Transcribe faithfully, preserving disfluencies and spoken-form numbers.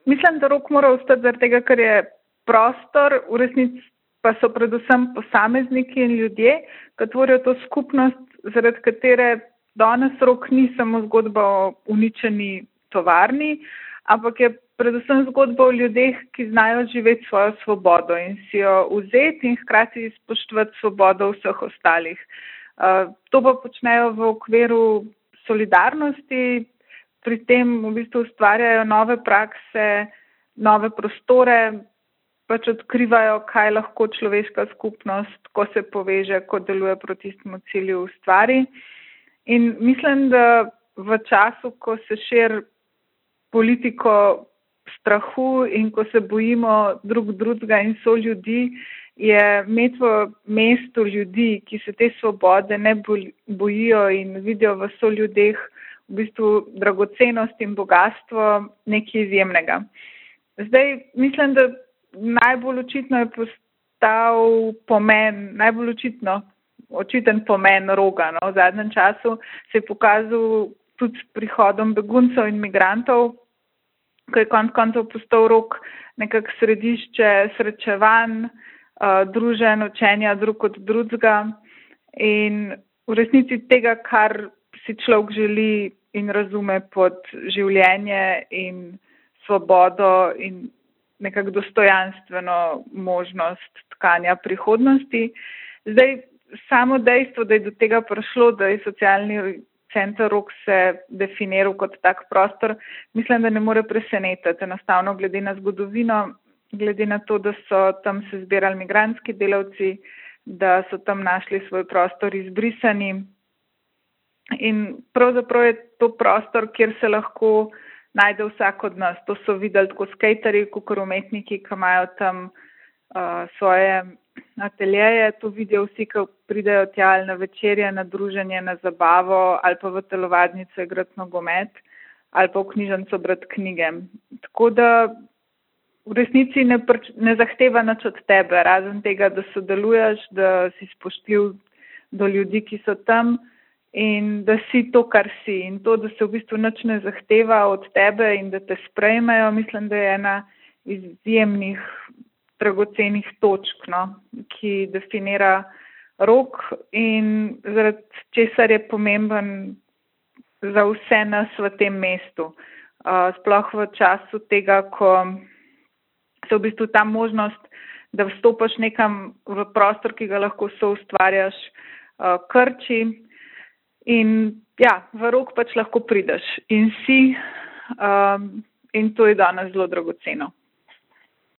mislim, da Rok mora ostati zaradi tega, ker je prostor, v resnici pa so predvsem posamezniki in ljudje, ki tvorijo to skupnost, zaradi katere danes Rok ni samo zgodba o uničeni tovarni, ampak je predvsem zgodba o ljudeh, ki znajo živeti svojo svobodo in si jo vzeti in hkrati spoštovati svobodo vseh ostalih. Uh, to pa počnejo v okviru solidarnosti, pri tem v bistvu ustvarjajo nove prakse, nove prostore, pač odkrivajo, kaj lahko človeška skupnost, ko se poveže, ko deluje proti tistemu cilju, ustvari. In mislim, da v času, ko se širi politiko strahu in ko se bojimo drug drugega in so ljudi, je imeti v mestu ljudi, ki se te svobode ne bojijo in vidijo v soljudeh v bistvu dragocenost in bogatstvo nekaj izjemnega. Zdaj, mislim, da najbolj očitno je postal pomen, najbolj očitno, očiten pomen Roga. No? V zadnjem času se je pokazal tudi s prihodom beguncev in migrantov, ko je konec koncev postal Rog nekako središče srečevanj, uh, druženj, učenja drug od drugega in v resnici tega, kar si človek želi in razume pod življenje in svobodo in nekako dostojanstveno možnost tkanja prihodnosti. Zdaj, samo dejstvo, da je do tega prišlo, da je socialni center Rog se definiral kot tak prostor, mislim, da ne more presenetiti. Enostavno glede na zgodovino, glede na to, da so tam se zbirali migrantski delavci, da so tam našli svoj prostor izbrisani. In pravzaprav je to prostor, kjer se lahko najde vsak od nas. To so videli tako skejterji, kot umetniki, ki imajo tam uh, svoje ateljeje. To vidijo vsi, ki pridejo tja ali na večerje, na druženje, na zabavo ali pa v telovadnico igrati nogomet ali pa v knjižnico brati knjige. Tako da v resnici ne, ne zahteva nič od tebe, razen tega, da sodeluješ, da si spoštljiv do ljudi, ki so tam in da si to, kar si. In to, da se v bistvu nič ne zahteva od tebe in da te sprejmejo, mislim, da je ena izjemnih dragocenih točk, no, ki definira Rog in zaradi česar je pomemben za vse nas v tem mestu. Uh, sploh v času tega, ko se v bistvu ta možnost, da vstopaš nekam v prostor, ki ga lahko soustvarjaš, uh, krči. In ja, v Rog pač lahko prideš in si um, in to je danes zelo dragoceno.